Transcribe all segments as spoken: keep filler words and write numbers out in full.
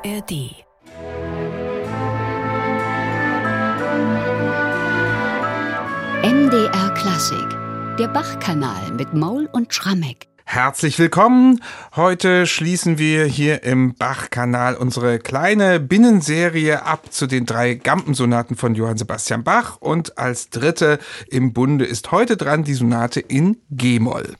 R D. M D R Klassik, der Bach-Kanal mit Maul und Schrammeck. Herzlich willkommen. Heute schließen wir hier im Bach-Kanal unsere kleine Binnenserie ab zu den drei Gampensonaten von Johann Sebastian Bach. Und als dritte im Bunde ist heute dran die Sonate in G-Moll.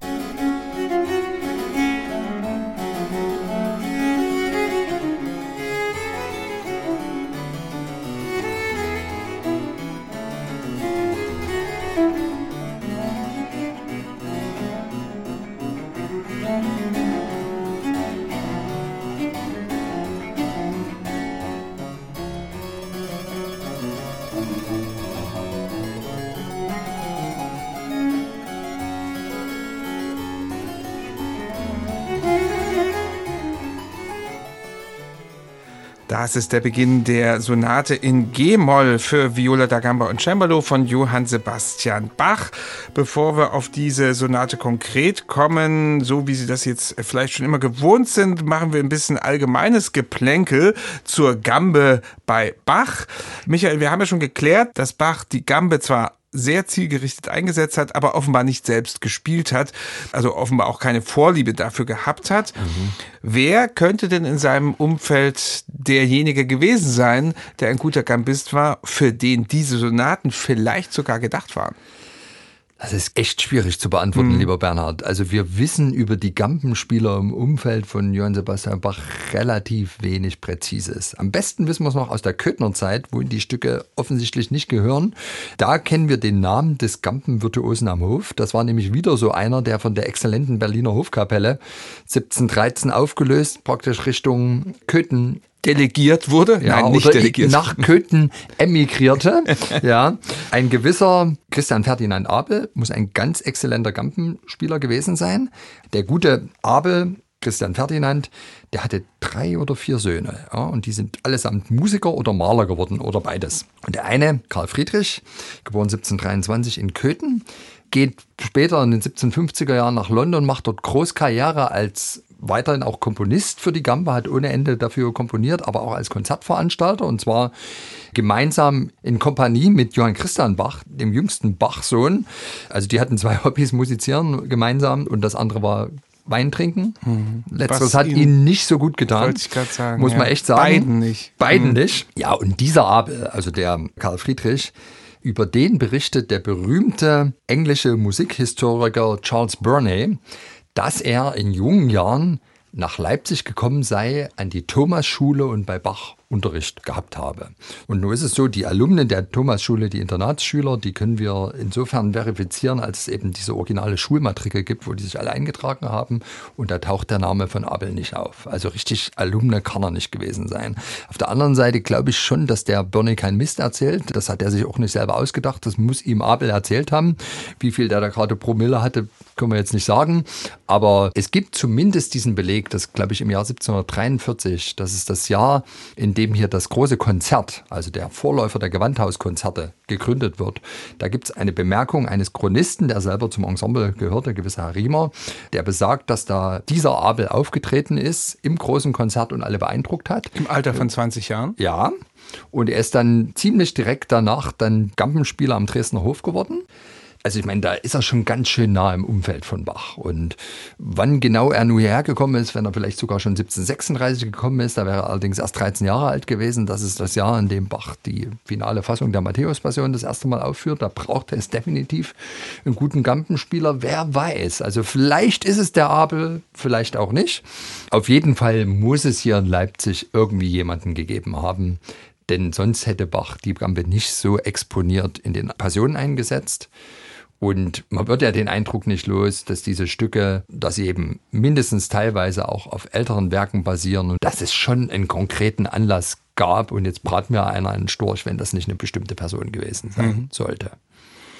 Das ist der Beginn der Sonate in G-Moll für Viola da Gamba und Cembalo von Johann Sebastian Bach. Bevor wir auf diese Sonate konkret kommen, so wie Sie das jetzt vielleicht schon immer gewohnt sind, machen wir ein bisschen allgemeines Geplänkel zur Gambe bei Bach. Michael, wir haben ja schon geklärt, dass Bach die Gambe zwar sehr zielgerichtet eingesetzt hat, aber offenbar nicht selbst gespielt hat, also offenbar auch keine Vorliebe dafür gehabt hat. Mhm. Wer könnte denn in seinem Umfeld derjenige gewesen sein, der ein guter Gambist war, für den diese Sonaten vielleicht sogar gedacht waren? Das ist echt schwierig zu beantworten, mhm. lieber Bernhard. Also wir wissen über die Gampenspieler im Umfeld von Johann Sebastian Bach relativ wenig Präzises. Am besten wissen wir es noch aus der Köthner-Zeit, wo die Stücke offensichtlich nicht gehören. Da kennen wir den Namen des Gampenvirtuosen am Hof. Das war nämlich wieder so einer, der von der exzellenten Berliner Hofkapelle siebzehnhundertdreizehn aufgelöst, praktisch Richtung Köthen delegiert wurde? Ja, Nein, nicht oder delegiert. Nach Köthen emigrierte. Ja, ein gewisser Christian Ferdinand Abel muss ein ganz exzellenter Gampenspieler gewesen sein. Der gute Abel, Christian Ferdinand, der hatte drei oder vier Söhne. Ja, und die sind allesamt Musiker oder Maler geworden oder beides. Und der eine, Karl Friedrich, geboren siebzehnhundertdreiundzwanzig in Köthen, geht später in den siebzehnhundertfünfziger Jahren nach London, macht dort Großkarriere als weiterhin auch Komponist für die Gambe, hat ohne Ende dafür komponiert, aber auch als Konzertveranstalter, und zwar gemeinsam in Kompanie mit Johann Christian Bach, dem jüngsten Bach-Sohn. Also die hatten zwei Hobbys, musizieren gemeinsam, und das andere war Wein trinken. Mhm. Letzteres hat ihnen nicht so gut getan, wollte ich gerade sagen, muss man ja. echt sagen. Beiden nicht. Beiden mhm. nicht. Ja, und dieser Abel, also der Karl Friedrich, über den berichtet der berühmte englische Musikhistoriker Charles Burney, dass er in jungen Jahren nach Leipzig gekommen sei, an die Thomasschule und bei Bach Unterricht gehabt habe. Und nun ist es so, die Alumnen der Thomasschule, die Internatsschüler, die können wir insofern verifizieren, als es eben diese originale Schulmatrikel gibt, wo die sich alle eingetragen haben, und da taucht der Name von Abel nicht auf. Also richtig Alumne kann er nicht gewesen sein. Auf der anderen Seite glaube ich schon, dass der Burney keinen Mist erzählt. Das hat er sich auch nicht selber ausgedacht. Das muss ihm Abel erzählt haben. Wie viel der da gerade Promille hatte, können wir jetzt nicht sagen. Aber es gibt zumindest diesen Beleg, dass, glaube ich, im Jahr siebzehnhundertdreiundvierzig, das ist das Jahr, in dem hier das große Konzert, also der Vorläufer der Gewandhauskonzerte, gegründet wird. Da gibt es eine Bemerkung eines Chronisten, der selber zum Ensemble gehörte, gewisser Herr Riemer, der besagt, dass da dieser Abel aufgetreten ist im großen Konzert und alle beeindruckt hat. Im Alter von zwanzig Jahren? Ja. Und er ist dann ziemlich direkt danach dann Gampenspieler am Dresdner Hof geworden. Also ich meine, da ist er schon ganz schön nah im Umfeld von Bach. Und wann genau er nun hierher gekommen ist, wenn er vielleicht sogar schon siebzehnhundertsechsunddreißig gekommen ist, da wäre er allerdings erst dreizehn Jahre alt gewesen. Das ist das Jahr, in dem Bach die finale Fassung der Matthäus-Passion das erste Mal aufführt. Da braucht es definitiv einen guten Gampenspieler. Wer weiß. Also vielleicht ist es der Abel, vielleicht auch nicht. Auf jeden Fall muss es hier in Leipzig irgendwie jemanden gegeben haben. Denn sonst hätte Bach die Gambe nicht so exponiert in den Passionen eingesetzt. Und man wird ja den Eindruck nicht los, dass diese Stücke, dass sie eben mindestens teilweise auch auf älteren Werken basieren und dass es schon einen konkreten Anlass gab. Und jetzt brat mir einer einen Storch, wenn das nicht eine bestimmte Person gewesen sein mhm. sollte.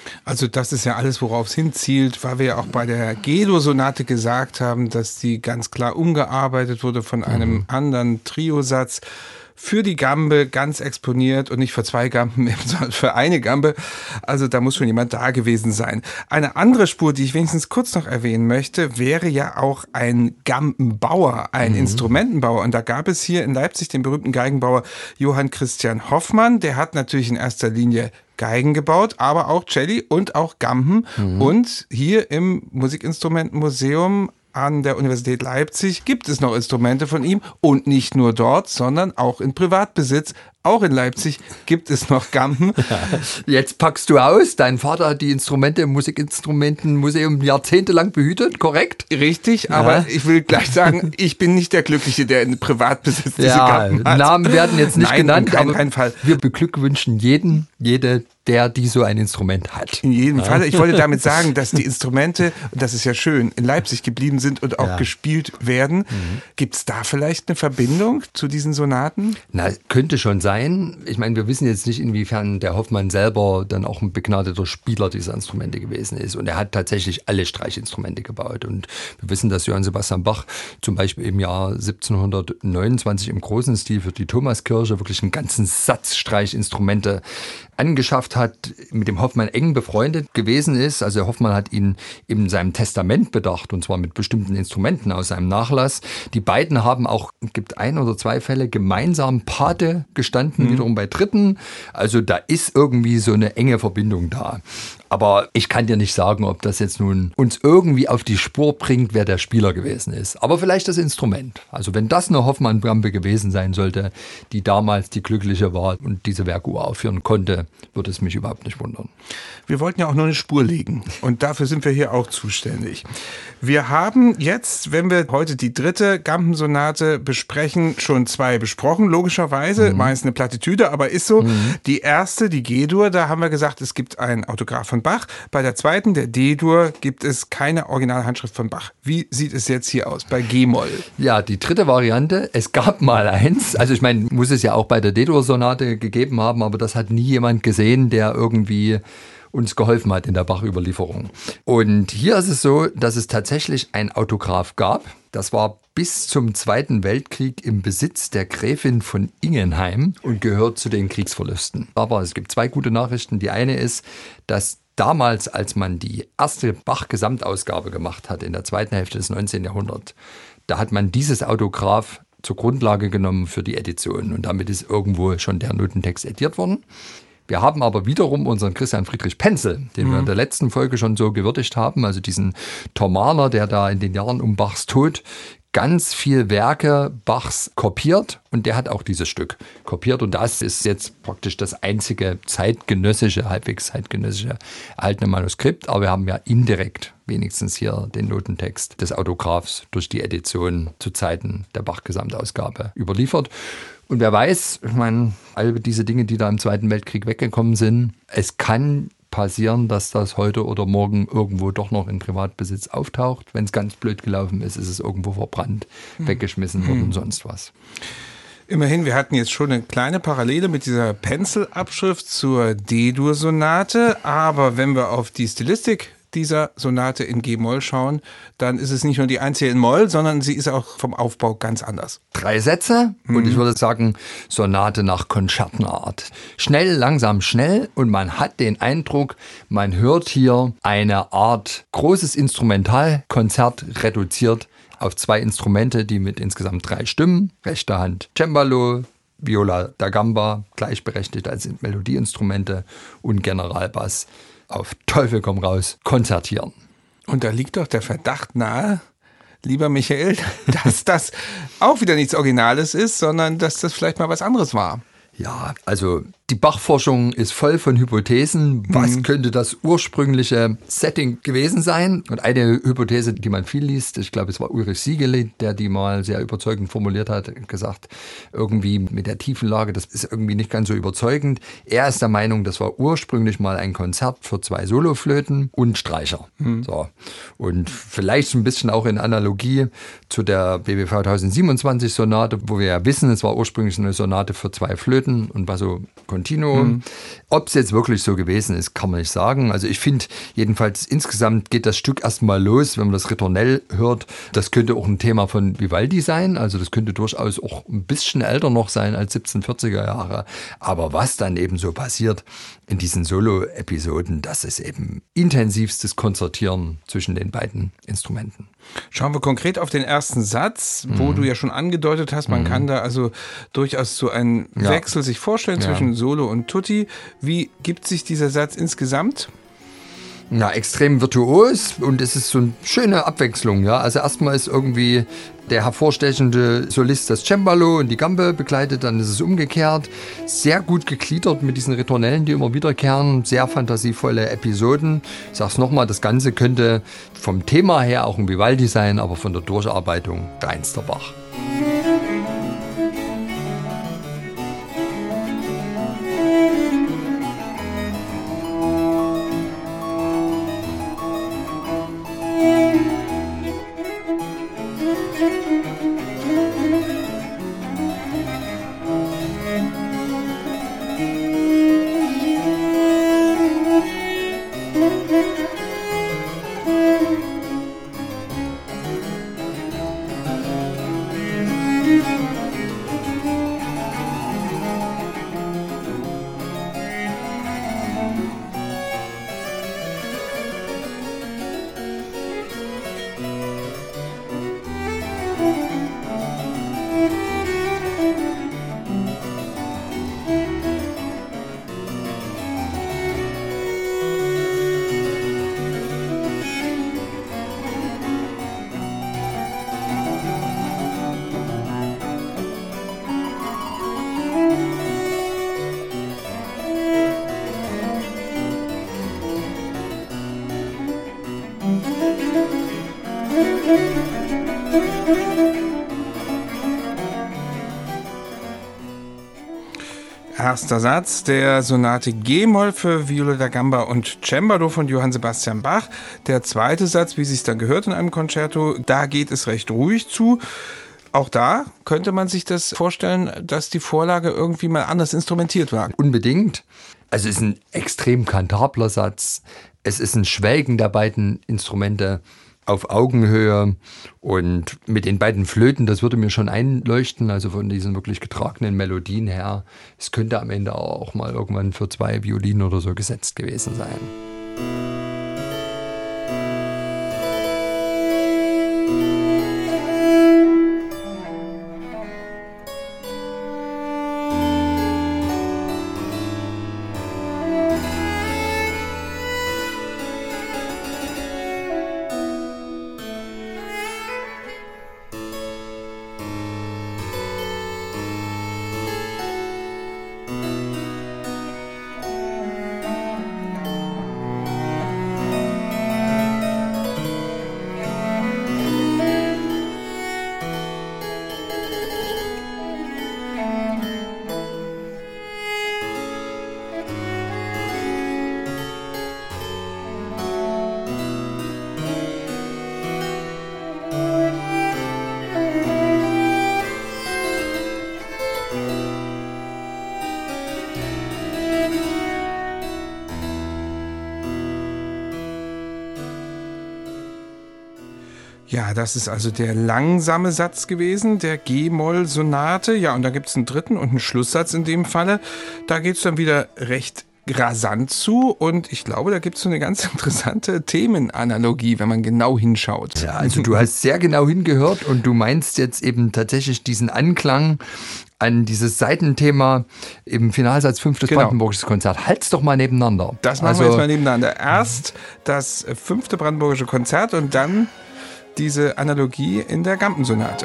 Also das ist ja alles, worauf es hinzielt, weil wir ja auch bei der G-Dur-Sonate gesagt haben, dass die ganz klar umgearbeitet wurde von einem mhm. anderen Triosatz. Für die Gambe ganz exponiert und nicht für zwei Gamben, sondern für eine Gambe. Also da muss schon jemand da gewesen sein. Eine andere Spur, die ich wenigstens kurz noch erwähnen möchte, wäre ja auch ein Gambenbauer, ein mhm. Instrumentenbauer. Und da gab es hier in Leipzig den berühmten Geigenbauer Johann Christian Hoffmann. Der hat natürlich in erster Linie Geigen gebaut, aber auch Celli und auch Gamben. Mhm. Und hier im Musikinstrumentenmuseum an der Universität Leipzig gibt es noch Instrumente von ihm und nicht nur dort, sondern auch in Privatbesitz. Auch in Leipzig gibt es noch Gamben. Jetzt packst du aus, dein Vater hat die Instrumente im Musikinstrumentenmuseum jahrzehntelang behütet, korrekt? Richtig, ja. Aber ich will gleich sagen, ich bin nicht der Glückliche, der in Privatbesitz diese ja, Gamben hat. Namen werden jetzt nicht Nein, genannt, kein, aber kein Fall. Wir beglückwünschen jeden, jede, der die so ein Instrument hat. In jedem ja. Fall. Ich wollte damit sagen, dass die Instrumente, und das ist ja schön, in Leipzig geblieben sind und auch ja. gespielt werden. Mhm. Gibt es da vielleicht eine Verbindung zu diesen Sonaten? Na, könnte schon sein. Ich meine, wir wissen jetzt nicht, inwiefern der Hoffmann selber dann auch ein begnadeter Spieler dieser Instrumente gewesen ist. Und er hat tatsächlich alle Streichinstrumente gebaut. Und wir wissen, dass Johann Sebastian Bach zum Beispiel im Jahr siebzehnhundertneunundzwanzig im großen Stil für die Thomaskirche wirklich einen ganzen Satz Streichinstrumente angeschafft hat, mit dem Hoffmann eng befreundet gewesen ist. Also Hoffmann hat ihn in seinem Testament bedacht, und zwar mit bestimmten Instrumenten aus seinem Nachlass. Die beiden haben auch, gibt ein oder zwei Fälle, gemeinsam Pate gestanden, mhm. wiederum bei Dritten. Also da ist irgendwie so eine enge Verbindung da. Aber ich kann dir nicht sagen, ob das jetzt nun uns irgendwie auf die Spur bringt, wer der Spieler gewesen ist. Aber vielleicht das Instrument. Also wenn das eine Hoffmann-Gambe gewesen sein sollte, die damals die Glückliche war und diese Werkuhr aufführen konnte, würde es mich überhaupt nicht wundern. Wir wollten ja auch nur eine Spur legen und dafür sind wir hier auch zuständig. Wir haben jetzt, wenn wir heute die dritte Gambensonate besprechen, schon zwei besprochen, logischerweise. Mhm. Meist eine Plattitüde, aber ist so. Mhm. Die erste, die G-Dur, da haben wir gesagt, es gibt ein Autograph von Bach. Bei der zweiten, der D-Dur, gibt es keine Originalhandschrift von Bach. Wie sieht es jetzt hier aus bei G-Moll? Ja, die dritte Variante, es gab mal eins. Also ich meine, muss es ja auch bei der D-Dur-Sonate gegeben haben, aber das hat nie jemand gesehen, der irgendwie uns geholfen hat in der Bach-Überlieferung. Und hier ist es so, dass es tatsächlich ein Autograph gab. Das war bis zum Zweiten Weltkrieg im Besitz der Gräfin von Ingenheim und gehört zu den Kriegsverlusten. Aber es gibt zwei gute Nachrichten. Die eine ist, dass damals, als man die erste Bach-Gesamtausgabe gemacht hat, in der zweiten Hälfte des neunzehnten Jahrhunderts, da hat man dieses Autograph zur Grundlage genommen für die Edition. Und damit ist irgendwo schon der Notentext ediert worden. Wir haben aber wiederum unseren Christian Friedrich Penzel, den mhm. wir in der letzten Folge schon so gewürdigt haben, also diesen Thomaner, der da in den Jahren um Bachs Tod ganz viel Werke Bachs kopiert, und der hat auch dieses Stück kopiert, und das ist jetzt praktisch das einzige zeitgenössische, halbwegs zeitgenössische erhaltene Manuskript, aber wir haben ja indirekt wenigstens hier den Notentext des Autographs durch die Edition zu Zeiten der Bach-Gesamtausgabe überliefert. Und wer weiß, ich meine, all diese Dinge, die da im Zweiten Weltkrieg weggekommen sind, es kann passieren, dass das heute oder morgen irgendwo doch noch in Privatbesitz auftaucht. Wenn es ganz blöd gelaufen ist, ist es irgendwo verbrannt, hm. weggeschmissen worden hm. und sonst was. Immerhin, wir hatten jetzt schon eine kleine Parallele mit dieser Penzelabschrift zur D-Dur-Sonate, aber wenn wir auf die Stilistik dieser Sonate in G-Moll schauen, dann ist es nicht nur die einzige in Moll, sondern sie ist auch vom Aufbau ganz anders. Drei Sätze mhm. und ich würde sagen, Sonate nach Konzertenart. Schnell, langsam, schnell, und man hat den Eindruck, man hört hier eine Art großes Instrumentalkonzert reduziert auf zwei Instrumente, die mit insgesamt drei Stimmen, rechte Hand Cembalo, Viola da Gamba, gleichberechtigt als Melodieinstrumente, und Generalbass auf Teufel komm raus konzertieren. Und da liegt doch der Verdacht nahe, lieber Michael, dass das auch wieder nichts Originales ist, sondern dass das vielleicht mal was anderes war. Ja, also die Bach-Forschung ist voll von Hypothesen. Was mhm. könnte das ursprüngliche Setting gewesen sein? Und eine Hypothese, die man viel liest, ich glaube, es war Ulrich Siegele, der die mal sehr überzeugend formuliert hat, gesagt, irgendwie mit der Tiefenlage, das ist irgendwie nicht ganz so überzeugend. Er ist der Meinung, das war ursprünglich mal ein Konzert für zwei Soloflöten und Streicher. Mhm. So. Und vielleicht so ein bisschen auch in Analogie zu der B W V tausendsiebenundzwanzig Sonate, wo wir ja wissen, es war ursprünglich eine Sonate für zwei Flöten und Basso Contino. Mhm. Ob es jetzt wirklich so gewesen ist, kann man nicht sagen. Also ich finde jedenfalls insgesamt geht das Stück erstmal los, wenn man das Ritornell hört. Das könnte auch ein Thema von Vivaldi sein. Also das könnte durchaus auch ein bisschen älter noch sein als siebzehnhundertvierziger Jahre. Aber was dann eben so passiert in diesen Solo-Episoden, das ist eben intensivstes Konzertieren zwischen den beiden Instrumenten. Schauen wir konkret auf den ersten Satz, wo Mhm. du ja schon angedeutet hast, man Mhm. kann da also durchaus so einen Ja. Wechsel sich vorstellen Ja. zwischen Solo und Tutti. Wie gibt sich dieser Satz insgesamt? Ja, extrem virtuos und es ist so eine schöne Abwechslung. Ja. Also erstmal ist irgendwie der hervorstechende Solist das Cembalo und die Gambe begleitet, dann ist es umgekehrt. Sehr gut gegliedert mit diesen Ritornellen, die immer wiederkehren. Sehr fantasievolle Episoden. Ich sag's nochmal, das Ganze könnte vom Thema her auch ein Vivaldi sein, aber von der Durcharbeitung reinster Bach. Erster Satz der Sonate G-Moll für Viola da Gamba und Cembalo von Johann Sebastian Bach. Der zweite Satz, wie es dann gehört in einem Concerto, da geht es recht ruhig zu. Auch da könnte man sich das vorstellen, dass die Vorlage irgendwie mal anders instrumentiert war. Unbedingt. Also es ist ein extrem kantabler Satz. Es ist ein Schwelgen der beiden Instrumente auf Augenhöhe und mit den beiden Flöten, das würde mir schon einleuchten, also von diesen wirklich getragenen Melodien her. Es könnte am Ende auch mal irgendwann für zwei Violinen oder so gesetzt gewesen sein. Ja, das ist also der langsame Satz gewesen, der G-Moll-Sonate. Ja, und da gibt es einen dritten und einen Schlusssatz in dem Falle. Da geht es dann wieder recht rasant zu und ich glaube, da gibt es so eine ganz interessante Themenanalogie, wenn man genau hinschaut. Ja, also du hast sehr genau hingehört und du meinst jetzt eben tatsächlich diesen Anklang an dieses Seitenthema im Finalsatz fünf des Genau. Brandenburgischen Konzert. Halt's doch mal nebeneinander. Das machen also, wir jetzt mal nebeneinander. Erst das fünfte Brandenburgische Konzert und dann diese Analogie in der Gambensonate.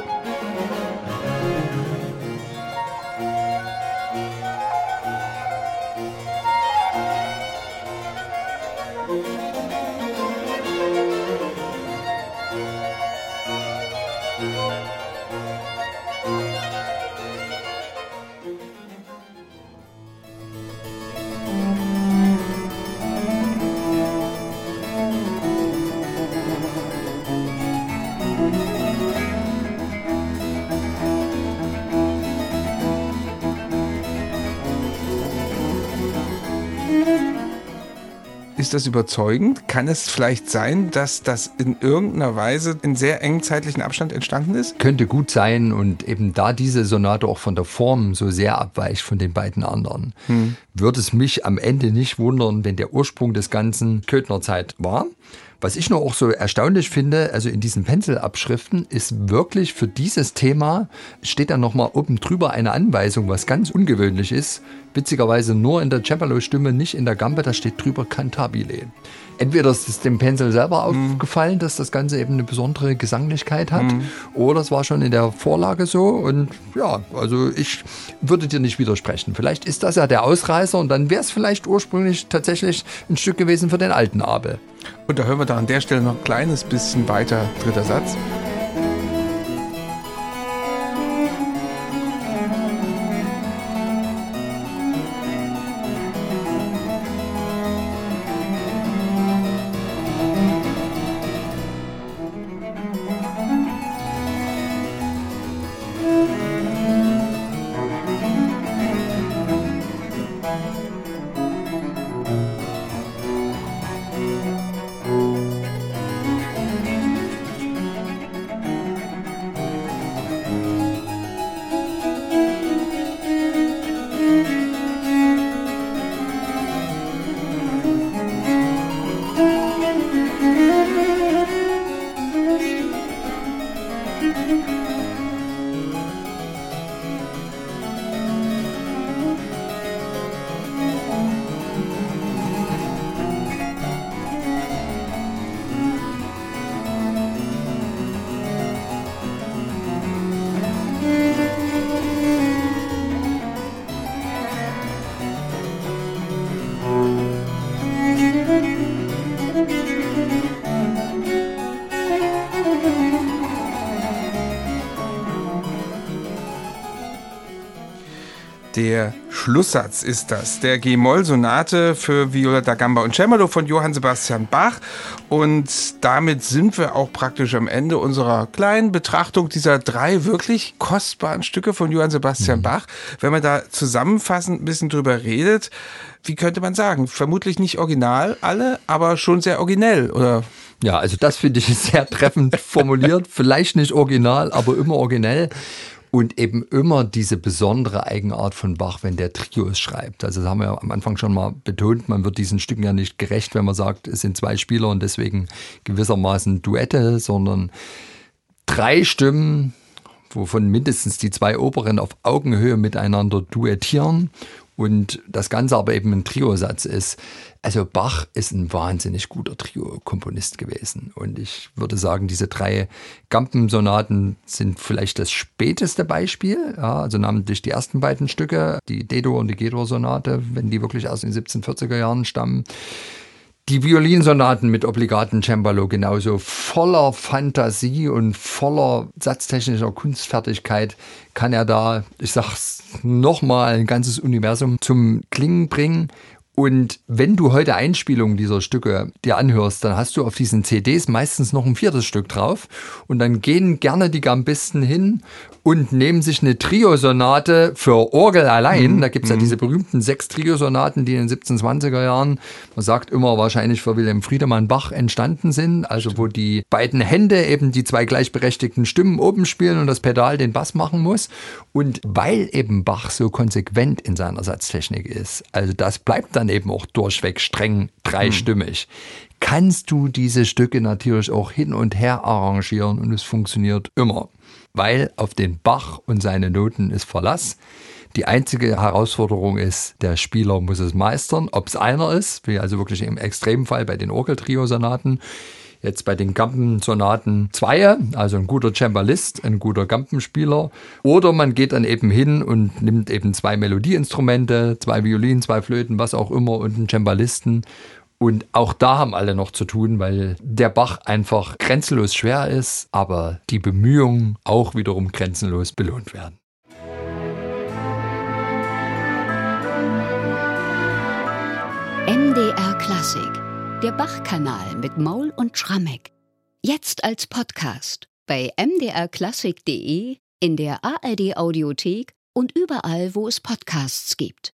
Ist das überzeugend? Kann es vielleicht sein, dass das in irgendeiner Weise in sehr engen zeitlichen Abstand entstanden ist? Könnte gut sein, und eben da diese Sonate auch von der Form so sehr abweicht von den beiden anderen, hm. würde es mich am Ende nicht wundern, wenn der Ursprung des Ganzen Köthnerzeit war. Was ich nur auch so erstaunlich finde, also in diesen Penselabschriften ist wirklich für dieses Thema, steht dann nochmal oben drüber eine Anweisung, was ganz ungewöhnlich ist. Witzigerweise nur in der Cembalo-Stimme, nicht in der Gambe, da steht drüber Cantabile. Entweder ist es dem Pensel selber mm. aufgefallen, dass das Ganze eben eine besondere Gesanglichkeit hat, mm. oder es war schon in der Vorlage so. Und ja, also ich würde dir nicht widersprechen. Vielleicht ist das ja der Ausreißer, und dann wäre es vielleicht ursprünglich tatsächlich ein Stück gewesen für den alten Abel. Und da hören wir da an der Stelle noch ein kleines bisschen weiter, dritter Satz. Der Schlusssatz ist das, der G-Moll-Sonate für Viola da Gamba und Cembalo von Johann Sebastian Bach. Und damit sind wir auch praktisch am Ende unserer kleinen Betrachtung dieser drei wirklich kostbaren Stücke von Johann Sebastian mhm. Bach. Wenn man da zusammenfassend ein bisschen drüber redet, wie könnte man sagen? Vermutlich nicht original alle, aber schon sehr originell, oder? Ja, also das finde ich sehr treffend formuliert. Vielleicht nicht original, aber immer originell. Und eben immer diese besondere Eigenart von Bach, wenn der Trios schreibt. Also das haben wir am Anfang schon mal betont, man wird diesen Stücken ja nicht gerecht, wenn man sagt, es sind zwei Spieler und deswegen gewissermaßen Duette, sondern drei Stimmen, wovon mindestens die zwei oberen auf Augenhöhe miteinander duettieren. Und das Ganze aber eben ein Triosatz ist. Also Bach ist ein wahnsinnig guter Trio-Komponist gewesen. Und ich würde sagen, diese drei Gampensonaten sind vielleicht das späteste Beispiel. Ja, also namentlich die ersten beiden Stücke, die D-Dur und die G-Dur-Sonate, wenn die wirklich aus den siebzehnhundertvierziger Jahren stammen. Die Violinsonaten mit obligaten Cembalo genauso voller Fantasie und voller satztechnischer Kunstfertigkeit kann er da, ich sag's nochmal, ein ganzes Universum zum Klingen bringen. Und wenn du heute Einspielungen dieser Stücke dir anhörst, dann hast du auf diesen C Ds meistens noch ein viertes Stück drauf. Und dann gehen gerne die Gambisten hin und nehmen sich eine Triosonate für Orgel allein. Mhm. Da gibt's ja diese berühmten sechs Triosonaten, die in den siebzehnhundertzwanziger Jahren, man sagt immer wahrscheinlich für Wilhelm Friedemann Bach entstanden sind. Also wo die beiden Hände eben die zwei gleichberechtigten Stimmen oben spielen und das Pedal den Bass machen muss. Und weil eben Bach so konsequent in seiner Satztechnik ist, also das bleibt dann eben auch durchweg streng dreistimmig, hm. kannst du diese Stücke natürlich auch hin und her arrangieren und es funktioniert immer. Weil auf den Bach und seine Noten ist Verlass. Die einzige Herausforderung ist, der Spieler muss es meistern, ob es einer ist, wie also wirklich im Extremfall bei den Orgeltrio-Sonaten. Jetzt bei den Gampensonaten zwei, also ein guter Cembalist, ein guter Gampenspieler. Oder man geht dann eben hin und nimmt eben zwei Melodieinstrumente, zwei Violinen, zwei Flöten, was auch immer und einen Cembalisten. Und auch da haben alle noch zu tun, weil der Bach einfach grenzenlos schwer ist, aber die Bemühungen auch wiederum grenzenlos belohnt werden. M D R Klassik. Der Bach-Kanal mit Moll und Schrammeck. Jetzt als Podcast bei m d r klassik punkt d e, in der A R D Audiothek und überall, wo es Podcasts gibt.